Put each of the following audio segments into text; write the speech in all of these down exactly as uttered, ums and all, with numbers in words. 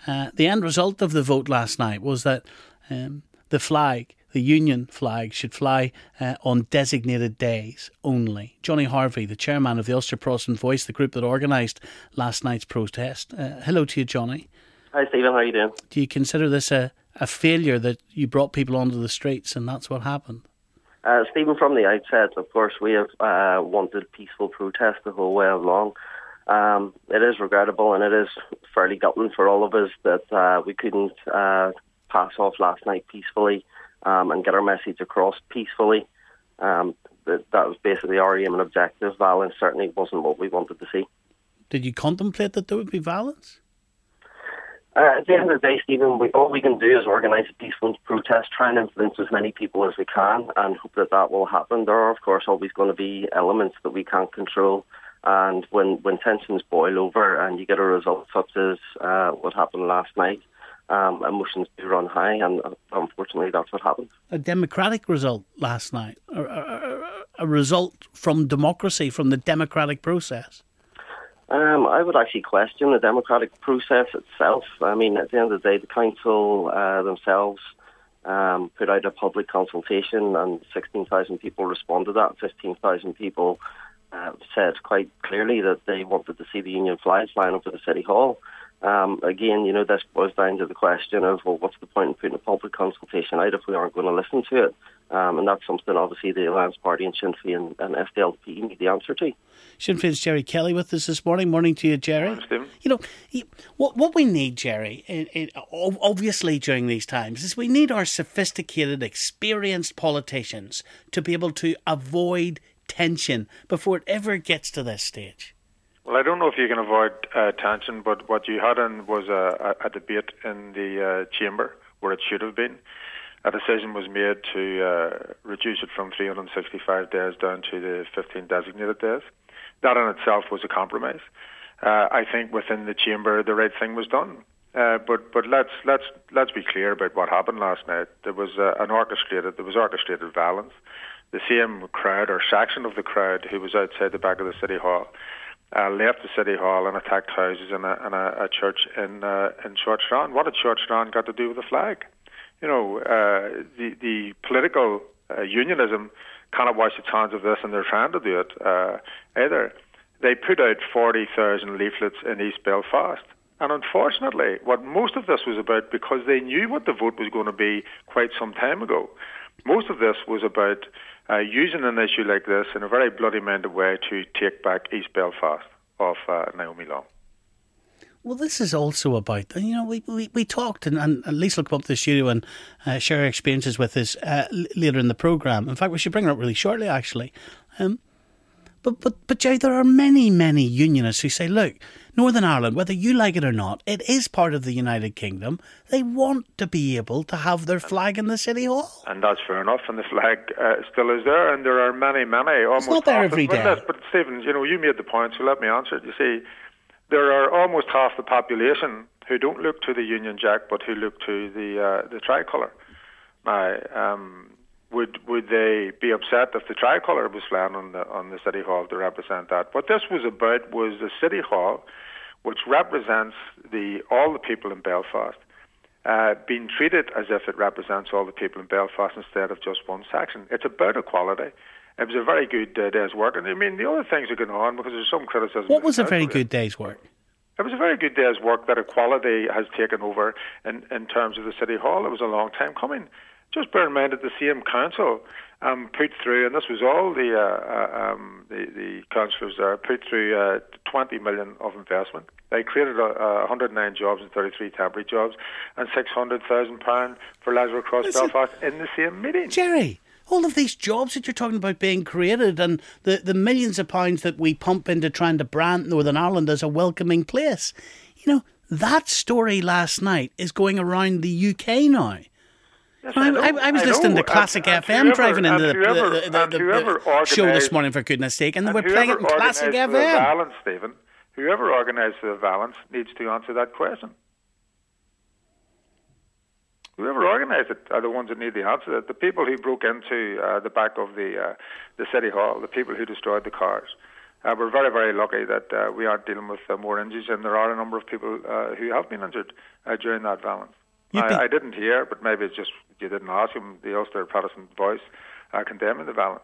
Uh, the end result of the vote last night was that um, the flag, the Union flag, should fly uh, on designated days only. Johnny Harvey, the chairman of the Ulster Protestant Voice, the group that organised last night's protest. Uh, hello to you, Johnny. Hi, Stephen. How are you doing? Do you consider this a, a failure that you brought people onto the streets and that's what happened? Uh, Stephen, from the outset, of course, we have uh, wanted peaceful protest the whole way along. Um, it is regrettable and it is fairly gutting for all of us that uh, we couldn't uh, pass off last night peacefully um, and get our message across peacefully. Um, that, that was basically our aim and objective. Violence certainly wasn't what we wanted to see. Did you contemplate that there would be violence? Uh, at the end of the day, Stephen, we, all we can do is organise a peaceful protest, try and influence as many people as we can and hope that that will happen. There are, of course, always going to be elements that we can't control. And when, when tensions boil over and you get a result such as uh, what happened last night, um, emotions do run high, and uh, unfortunately that's what happened. A democratic result last night, a, a, a result from democracy, from the democratic process. Um, I would actually question the democratic process itself. I mean, at the end of the day, the council uh, themselves um, put out a public consultation and sixteen thousand people responded to that. fifteen thousand people uh, said quite clearly that they wanted to see the Union flag flying over the City Hall. Um, again, you know, this boils down to the question of, well, what's the point in putting a public consultation out if we aren't going to listen to it? Um, and that's something, obviously, the Alliance Party and Sinn Féin and F D L P need the answer to. Sinn Féin's Jerry Kelly with us this morning. Morning to you, Jerry. Morning, Stephen. You know, what what we need, Jerry, it, it, obviously during these times, is we need our sophisticated, experienced politicians to be able to avoid tension before it ever gets to this stage. Well, I don't know if you can avoid uh, tension, but what you had in was a, a, a debate in the uh, chamber where it should have been. A decision was made to uh, reduce it from three hundred sixty-five days down to the fifteen designated days. That in itself was a compromise. Uh, I think within the chamber the right thing was done. Uh, but but let's let's let's be clear about what happened last night. There was uh, an orchestrated there was orchestrated violence. The same crowd or section of the crowd who was outside the back of the City Hall uh, left the City Hall and attacked houses and a, and a, a church in uh, in Short Strand. What had Short Strand got to do with the flag? You know, uh, the the political uh, unionism cannot wash its hands of this, and they're trying to do it uh, either. They put out forty thousand leaflets in East Belfast. And unfortunately, what most of this was about, because they knew what the vote was going to be quite some time ago, most of this was about uh, using an issue like this in a very bloody-minded way to take back East Belfast off uh, Naomi Long. Well, this is also about, you know, we we, we talked, and, and Lisa will come up to the studio and uh, share her experiences with us uh, later in the programme. In fact, we should bring her up really shortly, actually. Um, but, but, but, Jerry, there are many, many unionists who say, look, Northern Ireland, whether you like it or not, it is part of the United Kingdom. They want to be able to have their flag in the City Hall. And that's fair enough, and the flag uh, still is there, and there are many, many, almost it's not there half every of, day. But, but, Stephen, you know, you made the point, so let me answer it. You see, there are almost half the population who don't look to the Union Jack, but who look to the uh, the tricolour. Now, um, would would they be upset if the tricolour was flying on the on the City Hall to represent that? What this was about was the City Hall, which represents the all the people in Belfast, uh, being treated as if it represents all the people in Belfast instead of just one section. It's about equality. It was a very good uh, day's work. And I mean, the other things are going on because there's some criticism. What was a very good day's work? It was a very good day's work that equality has taken over in, in terms of the City Hall. It was a long time coming. Just bear in mind that the same council um, put through, and this was all the uh, uh, um, the, the councillors there, put through uh, twenty million of investment. They created uh, one hundred nine jobs and thirty-three temporary jobs and six hundred thousand pounds for Lazarus Cross Listen, Belfast in the same meeting. Jerry, all of these jobs that you're talking about being created and the, the millions of pounds that we pump into trying to brand Northern Ireland as a welcoming place, you know, that story last night is going around the U K now. Yes, I, I, I, I was I listening know. to Classic and, F M and whoever, driving into the, whoever, the, the, the, the, the show this morning, for goodness sake, and, and they were playing it in Classic F M. The violence, Stephen, whoever organised the violence needs to answer that question. Whoever organised it are the ones that need the answer. The people who broke into uh, the back of the uh, the City Hall, the people who destroyed the cars, Uh, we're very, very lucky that uh, we aren't dealing with uh, more injuries, and there are a number of people uh, who have been injured uh, during that violence. I, I didn't hear, but maybe it's just you didn't ask him, the Ulster Protestant voice uh, condemning the violence.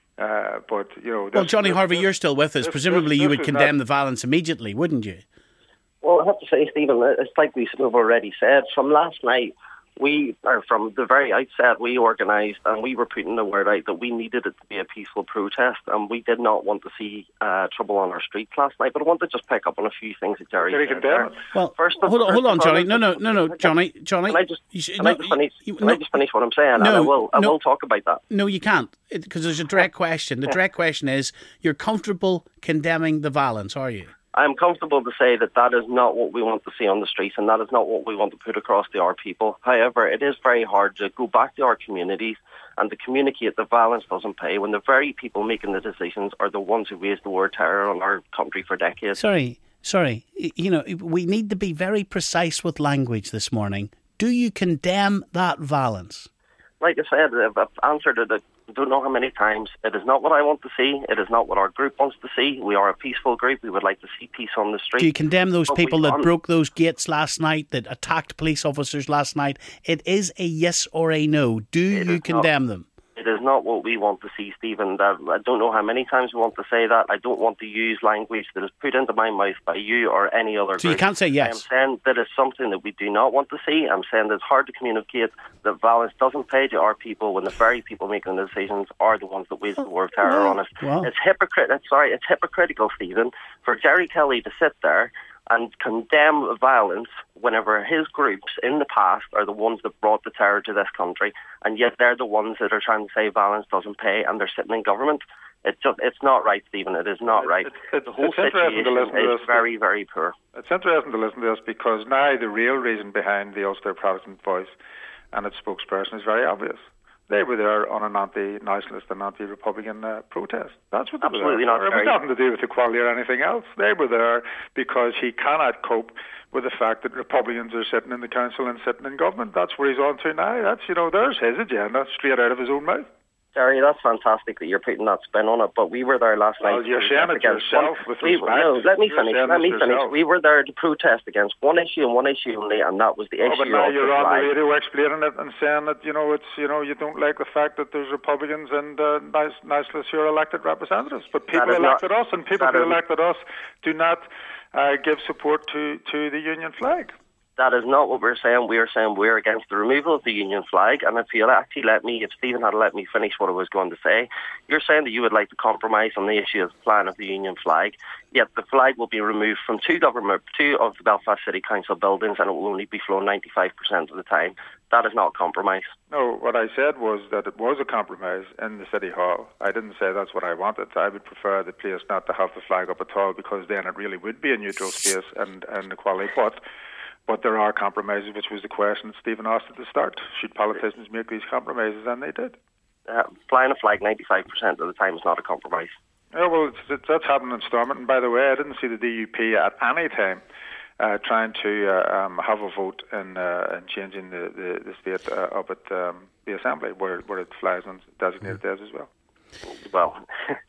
Uh, but, you know... This, well, Johnny this, Harvey, this, you're still with us. this, Presumably this, you this would condemn not... the violence immediately, wouldn't you? Well, I have to say, Stephen, it's like we've already said. From last night, we, or from the very outset, we organised and we were putting the word out that we needed it to be a peaceful protest, and we did not want to see uh, trouble on our streets last night. But I want to just pick up on a few things that Jerry said there. Well, first of, hold on, hold on, Johnny. No, no, no, no, Johnny, Johnny. Can I just, should, can no, I just finish? You, can no, I just finish what I'm saying? No, and I will. I no, will talk about that. No, you can't, because there's a direct question. The direct question is: you're comfortable condemning the violence, are you? I'm comfortable to say that that is not what we want to see on the streets, and that is not what we want to put across to our people. However, it is very hard to go back to our communities and to communicate that violence doesn't pay when the very people making the decisions are the ones who raised the word terror on our country for decades. Sorry, sorry. You know, we need to be very precise with language this morning. Do you condemn that violence? Like I said, I've answered it. I don't know how many times. It is not what I want to see. It is not what our group wants to see. We are a peaceful group. We would like to see peace on the street. Do you condemn those but people that un- broke those gates last night, that attacked police officers last night? It is a yes or a no. Do it you condemn not, them? It is not what we want to see, Stephen. That, I don't know how many times we want to say that. I don't want to use language that is put into my mouth by you or any other So group. you can't say yes? I'm saying that is something that we do not want to see. I'm saying that it's hard to communicate that violence doesn't pay to our people when the very people making the decisions are the ones that wage the war of terror well, on us. well. It's hypocrite. Sorry, it's hypocritical, Stephen, for Jerry Kelly to sit there and condemn violence whenever his groups in the past are the ones that brought the terror to this country, and yet they're the ones that are trying to say violence doesn't pay, and they're sitting in government. It's just, it's not right, Stephen. It is not right. It's, it's, the whole it's interesting to listen situation to is this. very, very poor. It's interesting to listen to this because now the real reason behind the Ulster Protestant Voice and its spokesperson is very obvious. They were there on an anti-nationalist and anti-Republican uh, protest. That's what they Absolutely were not. there for. It was nothing to do with equality or anything else. They were there because he cannot cope with the fact that Republicans are sitting in the council and sitting in government. That's where he's on to now. That's, you know, there's his agenda straight out of his own mouth. Jerry, that's fantastic that you're putting that spin on it, but we were there last well, night. You're saying it yourself with we, respect. No, let me you're finish. Let me finish. Yourself. We were there to protest against one issue and one issue only, and that was the oh, issue but now of you're the on flag. the radio explaining it and saying that, you know, it's, you know, you don't like the fact that there's Republicans and uh, nationalists who are elected representatives. But people elected not, us, and people who elected us do not uh, give support to, to the Union flag. That is not what we're saying. We're saying we're against the removal of the Union flag. And if you actually let me, if Stephen had let me finish what I was going to say, you're saying that you would like to compromise on the issue of the plan of the Union flag. Yet the flag will be removed from two government, two of the Belfast City Council buildings, and it will only be flown ninety-five percent of the time. That is not compromise. No, what I said was that it was a compromise in the City Hall. I didn't say that's what I wanted. I would prefer the place not to have the flag up at all, because then it really would be a neutral space and, and equality. But But there are compromises, which was the question that Stephen asked at the start. Should politicians make these compromises? And they did. Uh, flying a flag ninety-five percent of the time is not a compromise. Yeah, well, it's, it's, that's happened in Stormont. And by the way, I didn't see the D U P at any time uh, trying to uh, um, have a vote in, uh, in changing the, the, the state uh, up at um, the Assembly, where, where it flies on designated days as well. Well,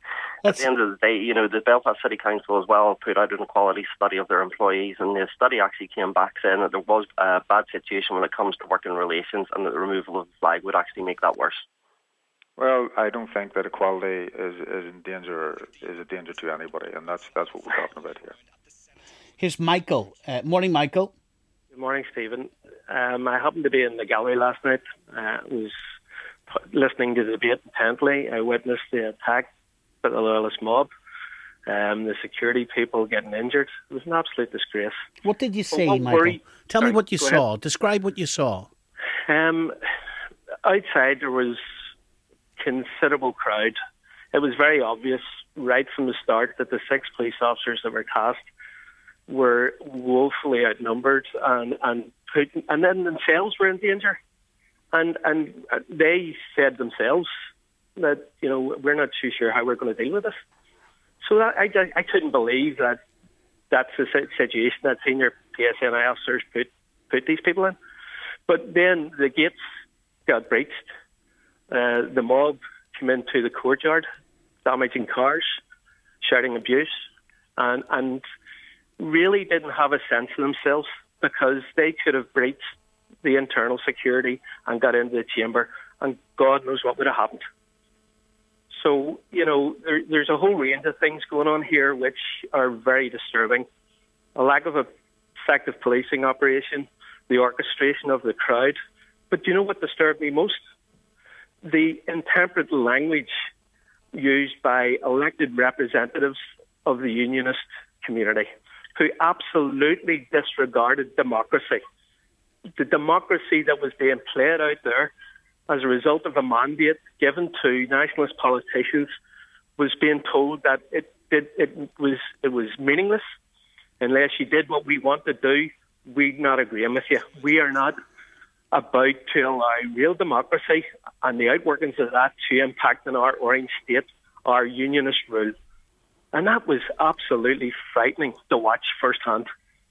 at the end of the day, you know, the Belfast City Council as well put out an equality study of their employees, and the study actually came back saying that there was a bad situation when it comes to working relations, and that the removal of the flag would actually make that worse. Well, I don't think that equality is, is in danger, is a danger to anybody, and that's that's what we're talking about here. Here's Michael. Uh, morning, Michael. Good morning, Stephen. Um, I happened to be in the gallery last night. I uh, was listening to the debate intently. I witnessed the attack by the Loyalist mob, um, the security people getting injured. It was an absolute disgrace. What did you see, well, Michael? Worry... Tell Sorry, me what you saw. Ahead. Describe what you saw. Um, outside there was considerable crowd. It was very obvious right from the start that the six police officers that were tasked were woefully outnumbered, and and put, and then themselves were in danger. And and they said themselves that, you know, we're not too sure how we're going to deal with this. So that, I, I couldn't believe that that's the situation that senior P S N I officers put, put these people in. But then the gates got breached. Uh, the mob came into the courtyard, damaging cars. shouting abuse, and and really didn't have a sense of themselves, because they could have breached the internal security and got into the chamber, and God knows what would have happened. So, you know, there, there's a whole range of things going on here which are very disturbing. A lack of effective policing operation, the orchestration of the crowd. But do you know what disturbed me most? The intemperate language used by elected representatives of the unionist community, who absolutely disregarded democracy. The democracy that was being played out there as a result of a mandate given to nationalist politicians was being told that it did it was it was meaningless unless you did what we want to do. We're not agreeing with you. We are not about to allow real democracy and the outworkings of that to impact on our orange state, our unionist rule. And that was absolutely frightening to watch firsthand.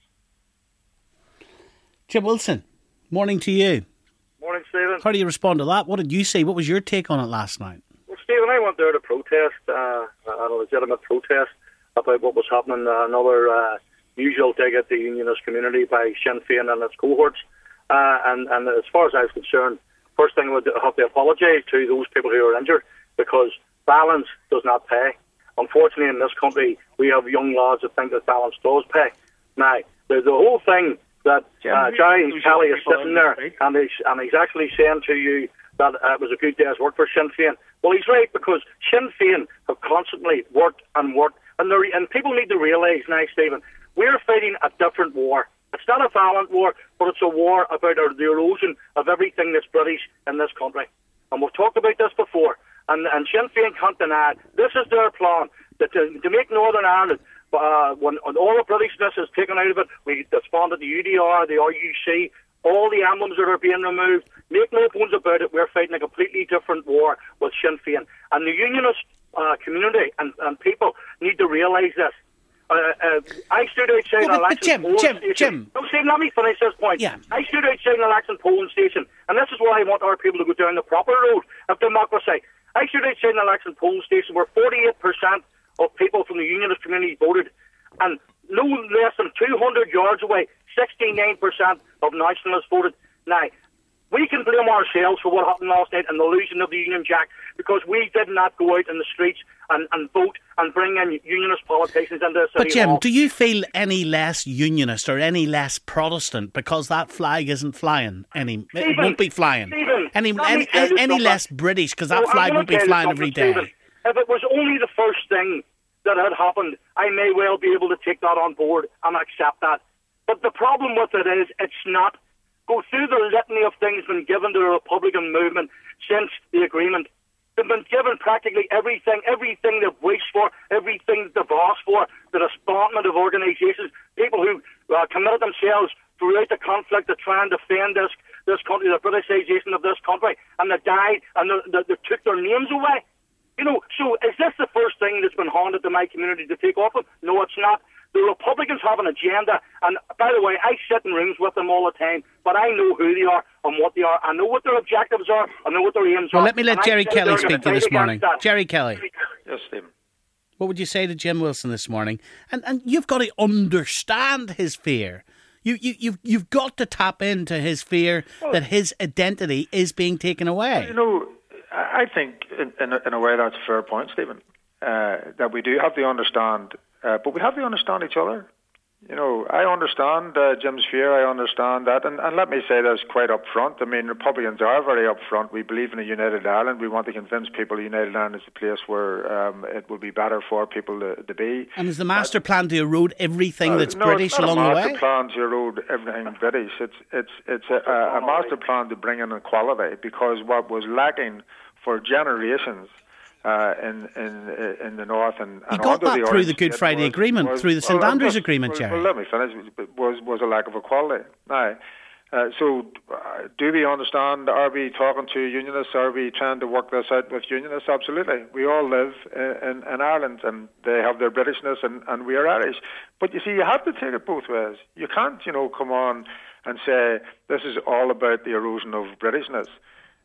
Jim Wilson, morning to you. Morning, Stephen. How do you respond to that? What did you see? What was your take on it last night? Well, Stephen, I went there to protest, uh, a legitimate protest about what was happening. Uh, another uh, usual dig at the unionist community by Sinn Féin and its cohorts. Uh, and, and as far as I was concerned, first thing I would have to apologise to those people who are injured, because violence does not pay. Unfortunately, in this country, we have young lads that think that violence does pay. Now, the, the whole thing that uh, Jerry Kelly is sitting there and he's, and he's actually saying to you that uh, it was a good day's work for Sinn Féin. Well, he's right, because Sinn Féin have constantly worked and worked. And, and people need to realise now, Stephen, we're fighting a different war. It's not a violent war, but it's a war about our, the erosion of everything that's British in this country. And we've talked about this before. And, and Sinn Féin can't deny it. This is their plan, that to, to make Northern Ireland, uh, when, when all the Britishness is taken out of it, we disbanded the U D R, the R U C, all the emblems that are being removed. Make no bones about it, we're fighting a completely different war with Sinn Féin. And the unionist uh, community and, and people need to realise this. Uh, uh, I stood outside well, an election Jim, polling Jim, station. Jim. No, Steve, let me finish this point. Yeah. I stood outside an election polling station, and this is why I want our people to go down the proper road of democracy. I stood outside an election polling station where forty-eight percent of people from the unionist community voted, and no less than two hundred yards away, sixty-nine percent of nationalists voted. Now, we can blame ourselves for what happened last night and the losing of the Union Jack, because we did not go out in the streets and, and vote and bring in unionist politicians into the city But Jim, hall. do you feel any less unionist or any less Protestant because that flag isn't flying? Any, Stephen, it won't be flying. Stephen, any let me any, tell you any something. less British because that Well, flag I'm won't be gonna tell you flying every something, day. Stephen. If it was only the first thing that had happened, I may well be able to take that on board and accept that. But the problem with it is, it's not. Go through the litany of things been given to the Republican movement since the agreement. They've been given practically everything, everything they've wished for, everything they've asked for, the disbandment of organisations, people who uh, committed themselves throughout the conflict to try and defend this this country, the Britishisation of this country, and they died and they, they, they took their names away. You know, so is this the first thing that's been handed to my community to take off them? No, it's not. The Republicans have an agenda, and by the way, I sit in rooms with them all the time, but I know who they are and what they are. I know what their objectives are. I know what their aims Well, are. let me let and Jerry Kelly speak to you this morning. That. Jerry Kelly. Yes, Stephen. What would you say to Jim Wilson this morning? And and you've got to understand his fear. You you you've you've got to tap into his fear well, that his identity is being taken away. You know, I think in in a, in a way that's a fair point, Stephen. Uh, that we do have to understand, uh, but we have to understand each other. You know, I understand uh, Jim's fear, I understand that, and, and let me say this quite up front. I mean, Republicans are very up front. We believe in a united Ireland. We want to convince people United Ireland is a place where um, it will be better for people to, to be. And is the master uh, plan to erode everything uh, that's no, British it's not along the way? a master plan to erode everything British. It's, it's, it's a, a, a master plan to bring in equality, because what was lacking for generations Uh, in in in the north and, and you got that the through the Good Friday was, Agreement, was, through the St well, Andrews just, Agreement, well, Jerry. Well, let me finish. Was was a lack of equality. Now, uh, so uh, do we understand? Are we talking to unionists? Are we trying to work this out with unionists? Absolutely. We all live in, in, in Ireland, and they have their Britishness, and, and we are Irish. But you see, you have to take it both ways. You can't, you know, come on and say this is all about the erosion of Britishness.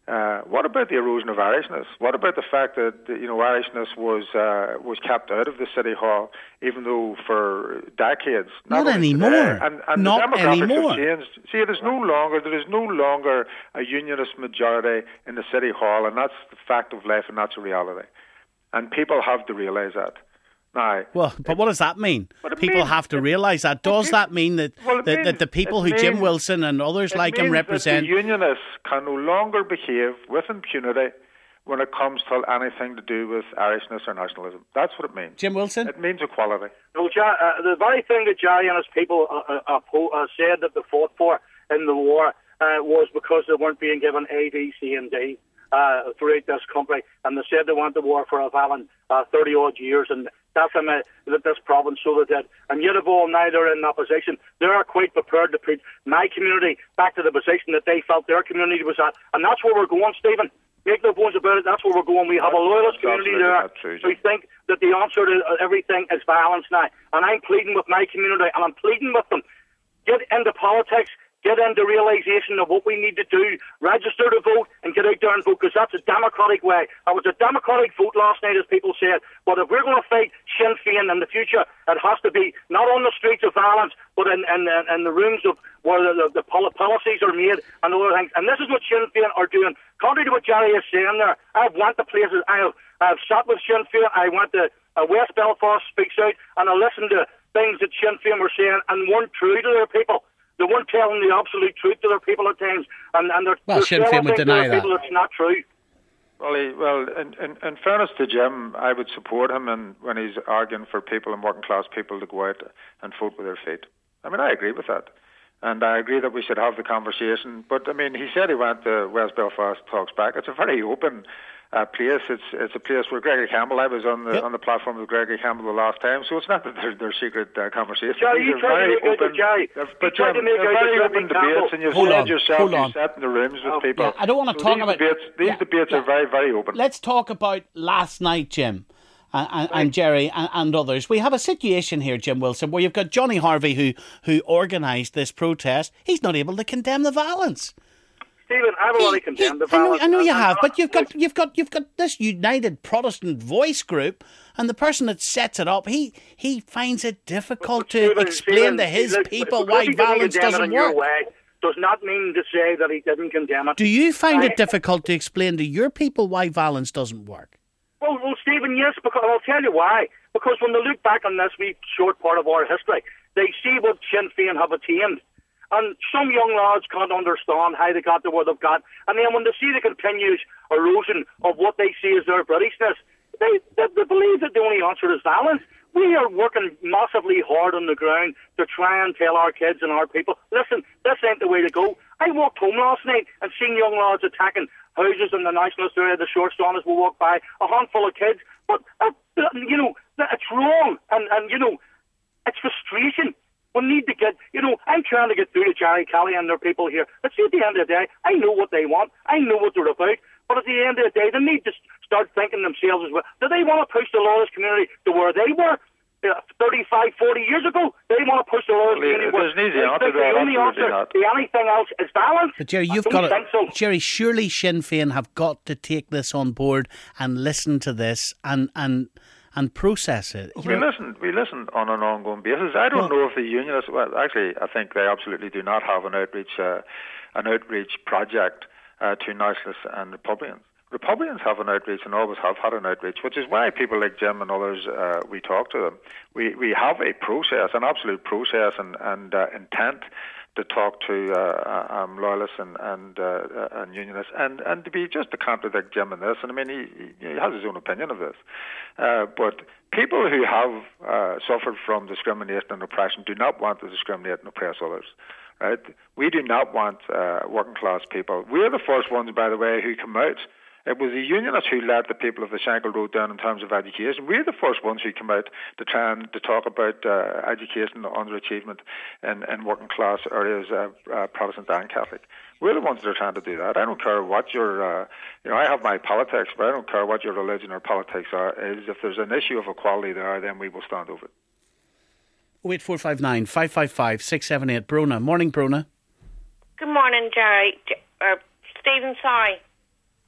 Uh, what about the erosion of Irishness? What about the fact that, you know, Irishness was uh, was kept out of the City Hall, even though for decades... Not, not anymore. Today, and, and not the demographics anymore. have changed. See, it is no longer, there is no longer a unionist majority in the City Hall, and that's the fact of life, and that's a reality. And people have to realise that. Now, well, but what does that mean? People means, have to realise that. Does means, that mean that, well, that, means, that the people who means, Jim Wilson and others like him represent... That the unionists can no longer behave with impunity when it comes to anything to do with Irishness or nationalism. That's what it means. Jim Wilson? It means equality. No, uh, the very thing that Jerry and his people uh, uh, uh, said that they fought for in the war uh, was because they weren't being given A, B, C and D. Uh, throughout this country, and they said they went to war for a Vallon uh, thirty odd years, and decimated this province, so they did. And yet, of all, now they're in opposition. They are quite prepared to put my community back to the position that they felt their community was at, and that's where we're going, Stephen. Make no bones about it. That's where we're going. We have a loyalist community there who think that the answer to everything is violence now, and I'm pleading with my community, and I'm pleading with them: get into politics. Get into realisation of what we need to do, register to vote, and get out there and vote, because that's a democratic way. It was a democratic vote last night, as people said. But if we're going to fight Sinn Féin in the future, it has to be not on the streets of violence, but in, in, in the rooms of where the, the, the policies are made and other things. And this is what Sinn Féin are doing. Contrary to what Jerry is saying there, I've went to places, I have, I've sat with Sinn Féin, I went to uh, West Belfast Speaks Out, and I listened to things that Sinn Féin were saying and weren't true to their people. They weren't telling the absolute truth to their people at times, and, and they're, well, they're Sinn Féin would deny that. People it's not true. Well, he, well, in, in, in fairness to Jim, I would support him in, when he's arguing for people and working class people to go out and vote with their feet. I mean, I agree with that, and I agree that we should have the conversation. But I mean, he said he went to West Belfast Talks Back. It's a very open uh, place. It's it's a place where Gregory Campbell. I was on the yep. on the platform with Gregory Campbell the last time, so it's not that they're, they're secret uh, conversations. Jerry, These you are tried very to make open. Jerry, But you Jim, to make they're very open debates, Campbell. and you've hold said on, yourself you sat in the rooms with oh, people. Yeah, I don't want to so talk these about debates. These yeah, debates yeah. are very, very open. Let's talk about last night, Jim. And, and, and Jerry and, and others. We have a situation here, Jim Wilson, where you've got Johnny Harvey, who who organised this protest. He's not able to condemn the violence. Stephen, I've already condemned the violence. I know, I know you have, but you've got you've got you've got this United Protestant Voice group, and the person that sets it up, he he finds it difficult to Stephen, explain Stephen, to his look, people why violence doesn't work. Way, does not mean to say that he didn't condemn it. Do you find I, it difficult to explain to your people why violence doesn't work? Well, well, Stephen, yes, because I'll tell you why. Because when they look back on this wee short part of our history, they see what Sinn Féin have attained. And some young lads can't understand how they got to where they've got. And then when they see the continuous erosion of what they see as their Britishness, they, they, they believe that the only answer is violence. We are working massively hard on the ground to try and tell our kids and our people, listen, this ain't the way to go. I walked home last night and seen young lads attacking houses in the nationalist area, the short stand as we walk by, a handful of kids. But, uh, you know, it's wrong. And, and, you know, it's frustration. We need to get, you know, I'm trying to get through to Jerry Kelly and their people here. But see, at the end of the day, I know what they want. I know what they're about. But at the end of the day, they need to start thinking themselves as well. Do they want to push the loyalist community to where they were uh, thirty-five, forty years ago? They want to push the loyalist well, community where they easy answer think the only answer to anything else is violence. But Jerry, you've got to, so. Jerry, surely Sinn Féin have got to take this on board and listen to this and and and process it. You we know? listen. We listen on an ongoing basis. I don't well, know if the unionists. Well, actually, I think they absolutely do not have an outreach, uh, an outreach project uh, to nationalists and Republicans. Republicans have an outreach and always have had an outreach, which is why people like Jim and others, uh, we talk to them. We we have a process, an absolute process and and uh, intent to talk to uh, um, loyalists and and, uh, and unionists, and, and to be just to contradict Jim in this. And I mean, he, he has his own opinion of this. Uh, but people who have uh, suffered from discrimination and oppression do not want to discriminate and oppress others. Right? We do not want uh, working class people. We're the first ones, by the way, who come out. It was the unionists who led the people of the Shankill Road down in terms of education. We're the first ones who came out to try and to talk about uh, education underachievement in, in working class areas, uh, uh, Protestant and Catholic. We're the ones that are trying to do that. I don't care what your, uh, you know, I have my politics, but I don't care what your religion or politics are. Is if there's an issue of equality there, then we will stand over it. oh eight four five nine, five five five, six seven eight. Brona. Morning, Brona. Good morning, Jerry. Uh, Stephen, sorry.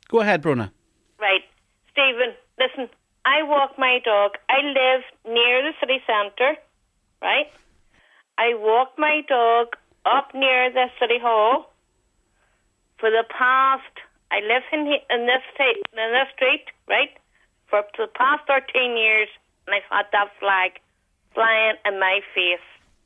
Go ahead, Bruna. Right. Stephen, listen, I walk my dog. I live near the city centre, right? I walk my dog up near the city hall. For the past, I live in, he, in, this, in this street, right? For the past thirteen years, and I've had that flag flying in my face.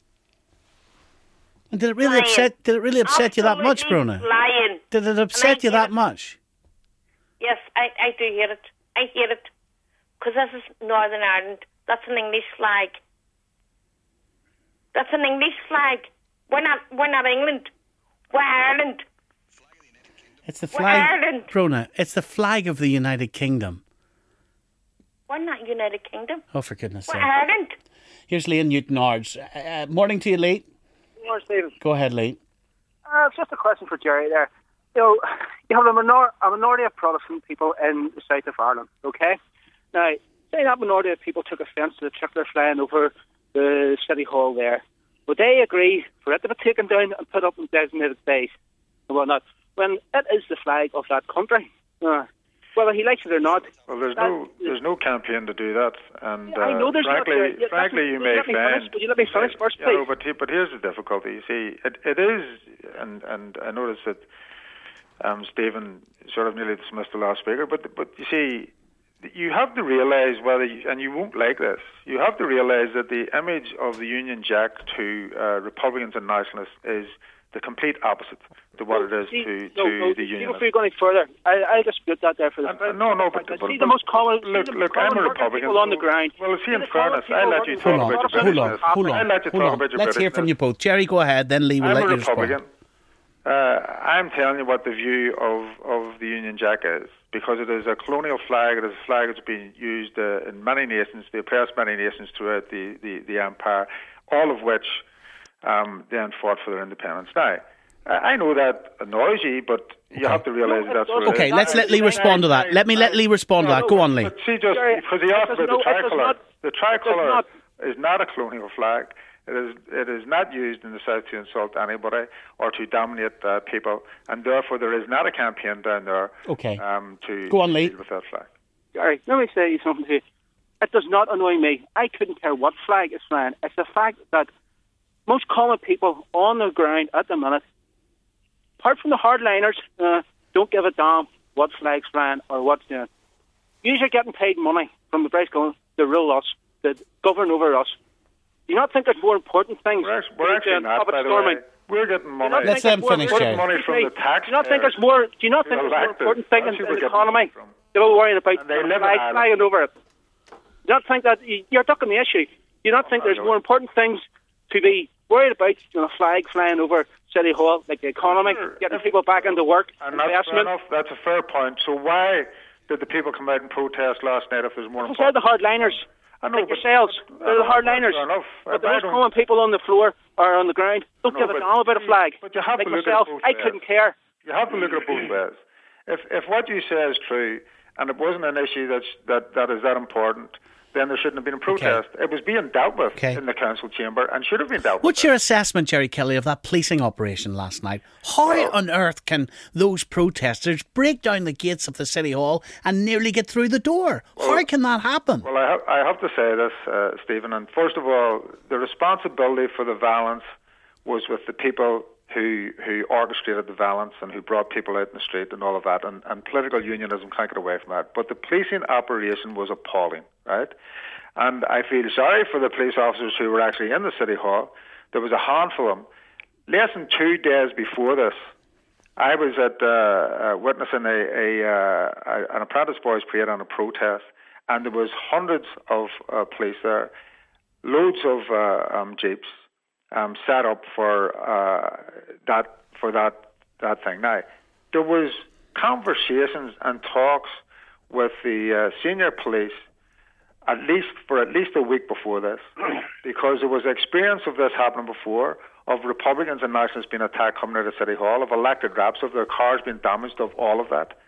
And did it really flying. upset? Did it really upset you that much, Absolutely Bruna? Flying. Did it upset you that it. much? Yes, I, I do hate it. I hate it. Because this is Northern Ireland. That's an English flag. That's an English flag. We're not, we're not England. We're Ireland. It's the We're flag, Ireland. Bruna. It's the flag of the United Kingdom. We're not United Kingdom. Oh, for goodness' We're sake! Ireland. Here's Lee in Newton Ards. Uh, morning to you, Lee. Morning, Stephen. Go ahead, Lee. Uh, it's just a question for Jerry there. You know, you have a, minor- a minority of Protestant people in the south of Ireland, okay? Now, say that minority of people took offence to the checklist flying over the City Hall there. Would they agree for it to be taken down and put up in designated days and whatnot, when it is the flag of that country? Uh, whether he likes it or not. Well, there's that, no there's no campaign to do that, and I know there's uh, frankly, not, uh, frankly, you you may let me find. finish, will you let me finish first, you please? know, but he- but here's the difficulty. You see, it it is, and and I noticed that um, Stephen sort of nearly dismissed the last speaker, but but you see, you have to realise whether, you, and you won't like this, you have to realise that the image of the Union Jack to uh, Republicans and nationalists is the complete opposite to what it is See, to, no, to no, the see, Union. before you go any further, I, I dispute that there for the Uh, no, no, but, I but, see but the most common, look, see the look, common I'm a working Republican. people on the ground. Well, see, in the common fairness, people I'll let you working talk Hold about on, your hold on, business. hold on, I'll let you hold talk on. about your Let's hear business. from you both. Jerry, go ahead. Then Lee will I'm let a you respond. Republican. Uh, I'm telling you what the view of, of the Union Jack is, because it is a colonial flag. It is a flag that's been used uh, in many nations, they oppressed many nations throughout the, the, the empire, all of which um, then fought for their independence. Now, I know that annoys you, but you Okay. have to realise No, that's it what it Okay, is. let's let Lee respond to that. Let me let Lee respond to that. Go on, Lee. But see, just Jerry, because he asked it does about the no- it does tricolour, not- the it does tricolour not- is not a colonial flag. It is it is not used in the South to insult anybody or to dominate uh, people, and therefore there is not a campaign down there Okay. um, to Go on, Lee. deal with that flag. Gary, let me say something to you. It does not annoy me. I couldn't care what flag is flying. It's the fact that most common people on the ground at the minute, apart from the hardliners, uh, don't give a damn what flag's flying or what's doing. You're getting paid money from the British government to rule us, to govern over us. Do you not think there's more important things? We're actually, we're than actually doing not, public by the storming? way. We're getting money. not Let's think let him there's more finish, important- Jerry. money from the taxpayers. Do you not think there's more? Do you not think there's more Elected. important thing That's in, who in we're the getting money economy? from. They're all worried about And they the live in flag Ireland. flying over it. Do you not think that you're ducking the issue? Do you not think I there's know. more important things to be worried about than a flag flying over City Hall, like the economy, Sure. getting people back into work, And that's fair investment? enough. That's a fair point. So why did the people come out and protest last night if there's more Those are important? the hardliners. I know, Like but- yourselves. but- They're the I know, hardliners. fair enough. But the I most don't- common people on the floor or on the ground don't No, give a but- damn about a flag. but you have like to look at myself, both I ways. couldn't care. You have to look at it both ways. If if what you say is true, and it wasn't an issue that's, that that is that important, then there shouldn't have been a protest. It was being dealt with Okay. in the council chamber and should have been dealt What's with. your assessment, Jerry Kelly, of that policing operation last night? How on earth can those protesters break down the gates of the City Hall and nearly get through the door? How can that happen? Well, I, ha- I have to say this, uh, Stephen, and first of all, the responsibility for the violence was with the people who who orchestrated the violence and who brought people out in the street and all of that, and, and political unionism can't get away from that. But the policing operation was appalling, right? And I feel sorry for the police officers who were actually in the City Hall. There was a handful of them. Less than two days before this, I was at uh, uh, witnessing a, a, uh, a an apprentice boys' parade on a protest, and there was hundreds of uh, police there, loads of uh, um, jeeps um, set up for uh, that for that that thing. Now, there was conversations and talks with the uh, senior police at least for at least a week before this, because there was experience of this happening before, of Republicans and Nationalists being attacked coming out of City Hall, of elected reps, of their cars being damaged, of all of that.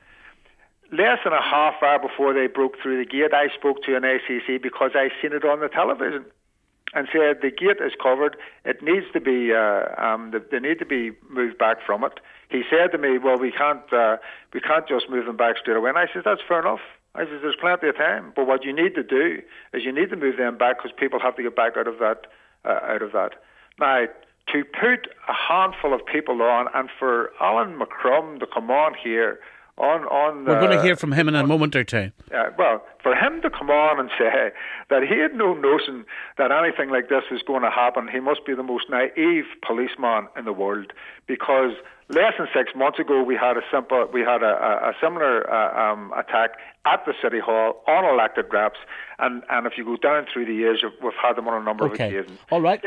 Less than a half hour before they broke through the gate, I spoke to an A C C because I seen it on the television. and said the gate is covered. It needs to be, uh, um, they need to be moved back from it. He said to me, "Well, we can't, uh, we can't just move them back straight away." And I said, "That's fair enough." I said, "There's plenty of time, but what you need to do is you need to move them back because people have to get back out of that, uh, out of that." Now, to put a handful of people on, and for Alan McCrum to come on here. On, on, We're uh, going to hear from him in a moment or two. Uh, well, for him to come on and say that he had no notion that anything like this was going to happen, he must be the most naive policeman in the world. Because less than six months ago, we had a simple, we had a, a, a similar uh, um, attack at the City Hall on elected reps, and, and if you go down through the years, we've had them on a number okay. of occasions. All right.